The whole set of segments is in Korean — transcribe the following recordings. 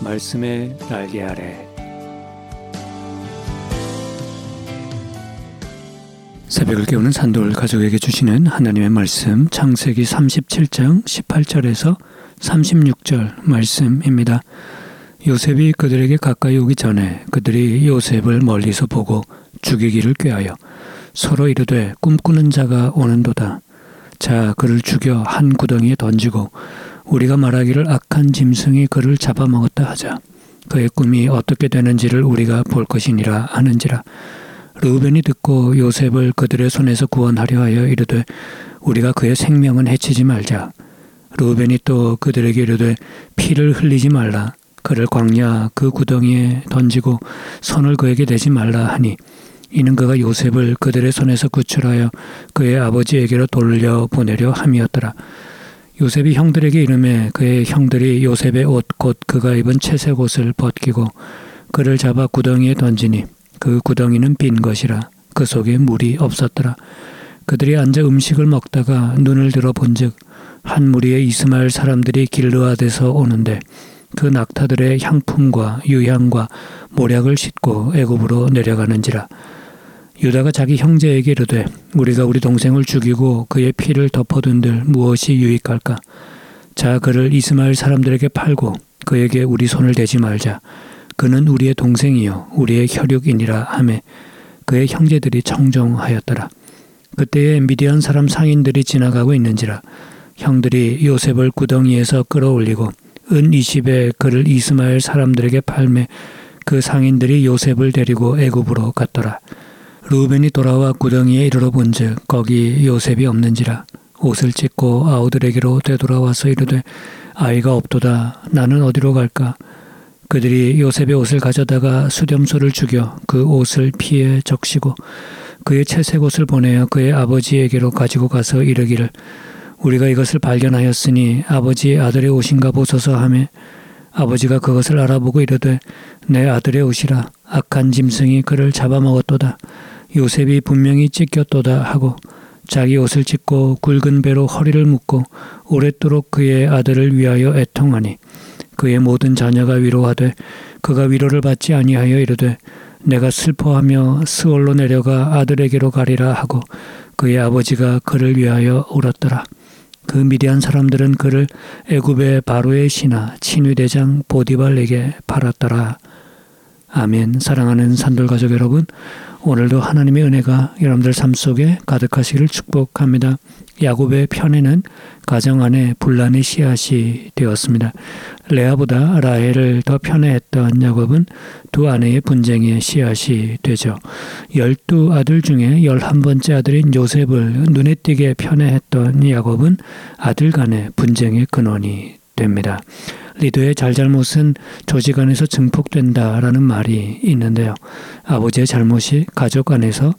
말씀의 날개 아래. 새벽을 깨우는 산돌 가족에게 주시는 하나님의 말씀, 창세기 37장 18절에서 36절 말씀입니다. 요셉이 그들에게 가까이 오기 전에 그들이 요셉을 멀리서 보고 죽이기를 꾀하여 서로 이르되 꿈꾸는 자가 오는도다. 자, 그를 죽여 한 구덩이에 던지고 우리가 말하기를 악한 짐승이 그를 잡아먹었다 하자. 그의 꿈이 어떻게 되는지를 우리가 볼 것이니라 하는지라. 르우벤이 듣고 요셉을 그들의 손에서 구원하려 하여 이르되 우리가 그의 생명은 해치지 말자. 르우벤이 또 그들에게 이르되 피를 흘리지 말라. 그를 광야 그 구덩이에 던지고 손을 그에게 대지 말라 하니 이는 그가 요셉을 그들의 손에서 구출하여 그의 아버지에게로 돌려보내려 함이었더라. 요셉이 형들에게 이르매 그의 형들이 요셉의 옷 곧 그가 입은 채색 옷을 벗기고 그를 잡아 구덩이에 던지니 그 구덩이는 빈 것이라. 그 속에 물이 없었더라. 그들이 앉아 음식을 먹다가 눈을 들어 본즉 한 무리의 이스마엘 사람들이 길르앗에서 오는데 그 낙타들의 향품과 유향과 모략을 싣고 애굽으로 내려가는지라. 유다가 자기 형제에게 이르되 우리가 우리 동생을 죽이고 그의 피를 덮어둔들 무엇이 유익할까? 자, 그를 이스마엘 사람들에게 팔고 그에게 우리 손을 대지 말자. 그는 우리의 동생이요 우리의 혈육이니라 하매 그의 형제들이 청종하였더라. 그때에 미디안 사람 상인들이 지나가고 있는지라. 형들이 요셉을 구덩이에서 끌어올리고 은 20에 그를 이스마엘 사람들에게 팔매 그 상인들이 요셉을 데리고 애굽으로 갔더라. 르우벤이 돌아와 구덩이에 이르러 본즉 거기 요셉이 없는지라. 옷을 찢고 아우들에게로 되돌아와서 이르되 아이가 없도다. 나는 어디로 갈까? 그들이 요셉의 옷을 가져다가 수렴소를 죽여 그 옷을 피에 적시고 그의 채색 옷을 보내어 그의 아버지에게로 가지고 가서 이르기를 우리가 이것을 발견하였으니 아버지의 아들의 옷인가 보소서 하매 아버지가 그것을 알아보고 이르되 내 아들의 옷이라. 악한 짐승이 그를 잡아먹었도다. 요셉이 분명히 찢겼도다 하고 자기 옷을 찢고 굵은 배로 허리를 묶고 오랫도록 그의 아들을 위하여 애통하니 그의 모든 자녀가 위로하되 그가 위로를 받지 아니하여 이르되 내가 슬퍼하며 스올로 내려가 아들에게로 가리라 하고 그의 아버지가 그를 위하여 울었더라. 그 미디안 사람들은 그를 애굽의 바로의 신하 친위대장 보디발에게 팔았더라. 아멘. 사랑하는 산돌 가족 여러분, 오늘도 하나님의 은혜가 여러분들 삶 속에 가득하시기를 축복합니다. 야곱의 편에는 가정 안에 분란의 씨앗이 되었습니다. 레아보다 라헬을 더 편애했던 야곱은 두 아내의 분쟁의 씨앗이 되죠. 12아들 중에 11번째 아들인 요셉을 눈에 띄게 편애했던 야곱은 아들 간의 분쟁의 근원이 됩니다. 리더의 잘잘못은 조직 안에서 증폭된다라는 말이 있는데요. 아버지의 잘못이 가족 안에서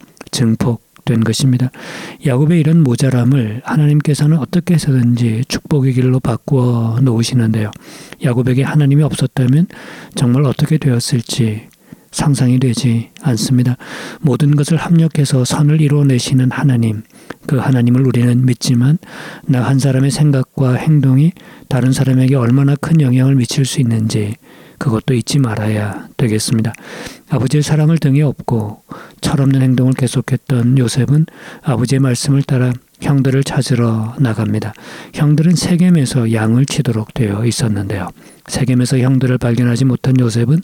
증폭된 것입니다. 야곱의 이런 모자람을 하나님께서는 어떻게 해서든지 축복의 길로 바꾸어 놓으시는데요. 야곱에게 하나님이 없었다면 정말 어떻게 되었을지 상상이 되지 않습니다. 모든 것을 합력해서 선을 이루어내시는 하나님, 그 하나님을 우리는 믿지만 나 한 사람의 생각과 행동이 다른 사람에게 얼마나 큰 영향을 미칠 수 있는지 그것도 잊지 말아야 되겠습니다. 아버지의 사랑을 등에 업고 철없는 행동을 계속했던 요셉은 아버지의 말씀을 따라 형들을 찾으러 나갑니다. 형들은 세겜에서 양을 치도록 되어 있었는데요. 세겜에서 형들을 발견하지 못한 요셉은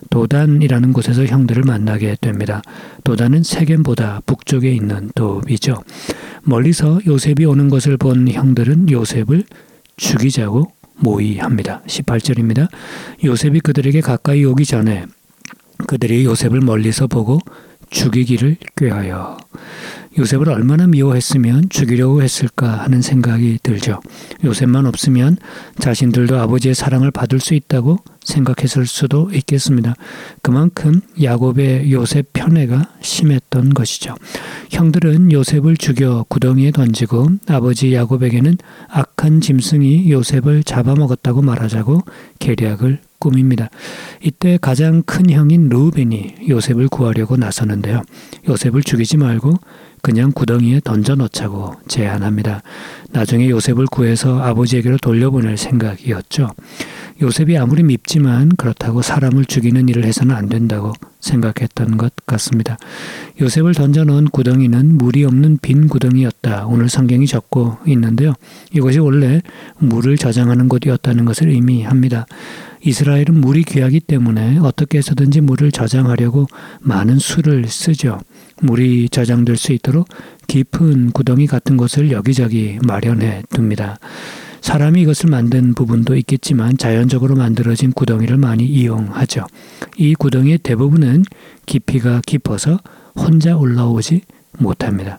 도단이라는 곳에서 형들을 만나게 됩니다. 도단은 세겜보다 북쪽에 있는 도이죠. 멀리서 요셉이 오는 것을 본 형들은 요셉을 죽이자고 모의합니다. 18절입니다. 요셉이 그들에게 가까이 오기 전에 그들이 요셉을 멀리서 보고 죽이기를 꾀하여. 요셉을 얼마나 미워했으면 죽이려고 했을까 하는 생각이 들죠. 요셉만 없으면 자신들도 아버지의 사랑을 받을 수 있다고 생각했을 수도 있겠습니다. 그만큼 야곱의 요셉 편애가 심했던 것이죠. 형들은 요셉을 죽여 구덩이에 던지고 아버지 야곱에게는 악한 짐승이 요셉을 잡아먹었다고 말하자고 계략을 꿈입니다. 이때 가장 큰 형인 르우벤이 요셉을 구하려고 나서는데요. 요셉을 죽이지 말고 그냥 구덩이에 던져 넣자고 제안합니다. 나중에 요셉을 구해서 아버지에게로 돌려보낼 생각이었죠. 요셉이 아무리 밉지만 그렇다고 사람을 죽이는 일을 해서는 안 된다고 생각했던 것 같습니다. 요셉을 던져넣은 구덩이는 물이 없는 빈 구덩이였다. 오늘 성경이 적고 있는데요. 이것이 원래 물을 저장하는 곳이었다는 것을 의미합니다. 이스라엘은 물이 귀하기 때문에 어떻게 해서든지 물을 저장하려고 많은 수를 쓰죠. 물이 저장될 수 있도록 깊은 구덩이 같은 곳을 여기저기 마련해 둡니다. 사람이 이것을 만든 부분도 있겠지만 자연적으로 만들어진 구덩이를 많이 이용하죠. 이 구덩이의 대부분은 깊이가 깊어서 혼자 올라오지 못합니다.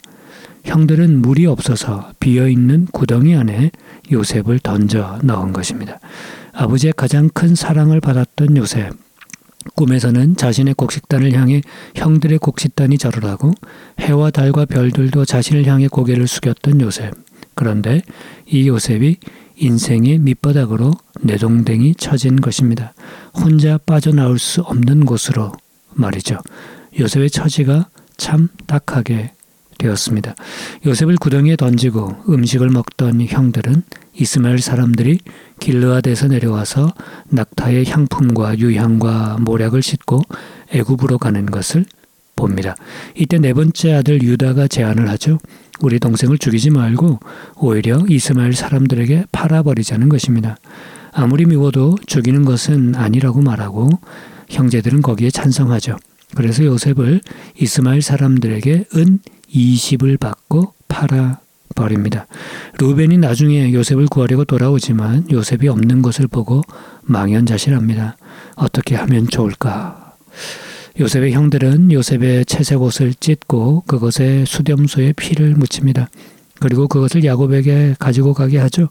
형들은 물이 없어서 비어있는 구덩이 안에 요셉을 던져 넣은 것입니다. 아버지의 가장 큰 사랑을 받았던 요셉. 꿈에서는 자신의 곡식단을 향해 형들의 곡식단이 절하라고 해와 달과 별들도 자신을 향해 고개를 숙였던 요셉. 그런데 이 요셉이 인생의 밑바닥으로 내동댕이 쳐진 것입니다. 혼자 빠져나올 수 없는 곳으로 말이죠. 요셉의 처지가 참 딱하게 되었습니다. 요셉을 구덩이에 던지고 음식을 먹던 형들은 이스마엘 사람들이 길르앗에서 내려와서 낙타의 향품과 유향과 모략을 싣고 애굽으로 가는 것을 봅니다. 이때 네 번째 아들 유다가 제안을 하죠. 우리 동생을 죽이지 말고 오히려 이스마엘 사람들에게 팔아버리자는 것입니다. 아무리 미워도 죽이는 것은 아니라고 말하고 형제들은 거기에 찬성하죠. 그래서 요셉을 이스마엘 사람들에게 은 20을 받고 팔아버립니다. 루벤이 나중에 요셉을 구하려고 돌아오지만 요셉이 없는 것을 보고 망연자실합니다. 어떻게 하면 좋을까? 요셉의 형들은 요셉의 채색 옷을 찢고 그것에 수렴소에 피를 묻힙니다. 그리고 그것을 야곱에게 가지고 가게 하죠.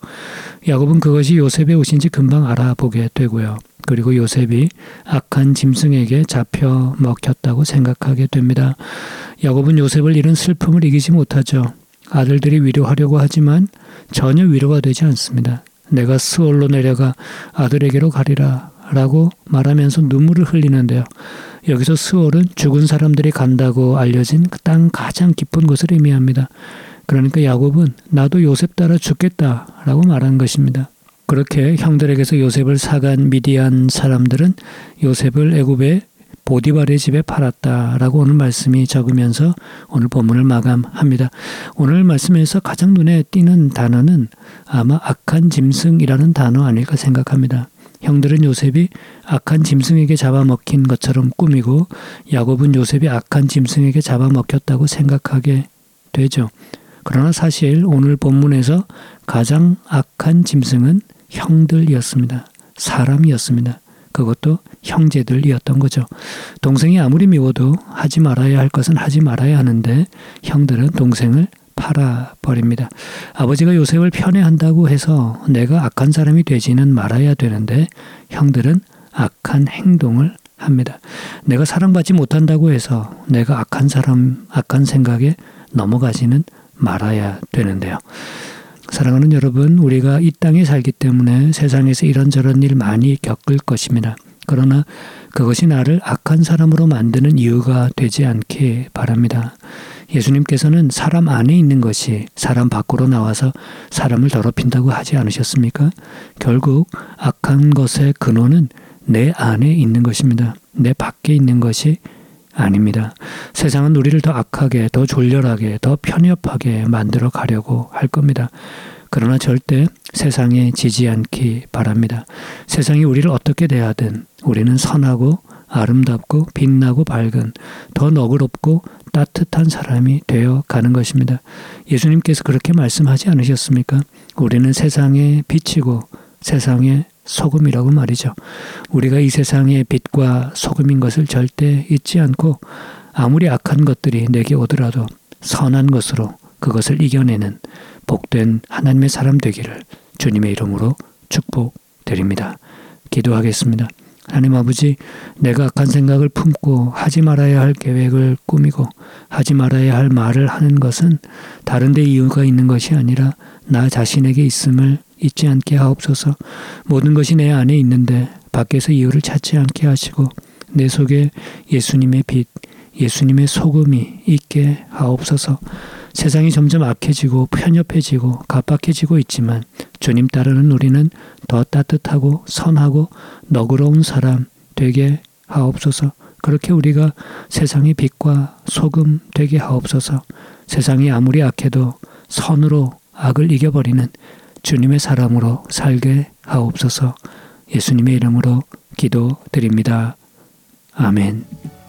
야곱은 그것이 요셉의 옷인지 금방 알아보게 되고요. 그리고 요셉이 악한 짐승에게 잡혀 먹혔다고 생각하게 됩니다. 야곱은 요셉을 잃은 슬픔을 이기지 못하죠. 아들들이 위로하려고 하지만 전혀 위로가 되지 않습니다. 내가 스올로 내려가 아들에게로 가리라 라고 말하면서 눈물을 흘리는데요. 여기서 스올은 죽은 사람들이 간다고 알려진 그 땅 가장 깊은 곳을 의미합니다. 그러니까 야곱은 나도 요셉 따라 죽겠다라고 말한 것입니다. 그렇게 형들에게서 요셉을 사간 미디안 사람들은 요셉을 애굽의 보디발의 집에 팔았다라고 오늘 말씀이 적으면서 오늘 본문을 마감합니다. 오늘 말씀에서 가장 눈에 띄는 단어는 아마 악한 짐승이라는 단어 아닐까 생각합니다. 형들은 요셉이 악한 짐승에게 잡아먹힌 것처럼 꾸미고 야곱은 요셉이 악한 짐승에게 잡아먹혔다고 생각하게 되죠. 그러나 사실 오늘 본문에서 가장 악한 짐승은 형들이었습니다. 사람이었습니다. 그것도 형제들이었던 거죠. 동생이 아무리 미워도 하지 말아야 할 것은 하지 말아야 하는데 형들은 동생을 팔아버립니다. 아버지가 요셉을 편애한다고 해서 내가 악한 사람이 되지는 말아야 되는데 형들은 악한 행동을 합니다. 내가 사랑받지 못한다고 해서 내가 악한 사람, 악한 생각에 넘어가지는 말아야 되는데요. 사랑하는 여러분, 우리가 이 땅에 살기 때문에 세상에서 이런저런 일 많이 겪을 것입니다. 그러나 그것이 나를 악한 사람으로 만드는 이유가 되지 않기 바랍니다. 예수님께서는 사람 안에 있는 것이 사람 밖으로 나와서 사람을 더럽힌다고 하지 않으셨습니까? 결국 악한 것의 근원은 내 안에 있는 것입니다. 내 밖에 있는 것이 아닙니다. 세상은 우리를 더 악하게, 더 졸렬하게, 더 편협하게 만들어 가려고 할 겁니다. 그러나 절대 세상에 지지 않기 바랍니다. 세상이 우리를 어떻게 대하든 우리는 선하고 아름답고 빛나고 밝은 더 너그럽고 따뜻한 사람이 되어 가는 것입니다. 예수님께서 그렇게 말씀하지 않으셨습니까? 우리는 세상의 빛이고 세상의 소금이라고 말이죠. 우리가 이 세상의 빛과 소금인 것을 절대 잊지 않고 아무리 악한 것들이 내게 오더라도 선한 것으로 그것을 이겨내는 복된 하나님의 사람 되기를 주님의 이름으로 축복드립니다. 기도하겠습니다. 하나님 아버지, 내가 악한 생각을 품고 하지 말아야 할 계획을 꾸미고 하지 말아야 할 말을 하는 것은 다른 데 이유가 있는 것이 아니라 나 자신에게 있음을 잊지 않게 하옵소서. 모든 것이 내 안에 있는데 밖에서 이유를 찾지 않게 하시고 내 속에 예수님의 빛, 예수님의 소금이 있게 하옵소서. 세상이 점점 악해지고 편협해지고 갑박해지고 있지만 주님 따르는 우리는 더 따뜻하고 선하고 너그러운 사람 되게 하옵소서. 그렇게 우리가 세상의 빛과 소금 되게 하옵소서. 세상이 아무리 악해도 선으로 악을 이겨버리는 주님의 사람으로 살게 하옵소서. 예수님의 이름으로 기도드립니다. 아멘.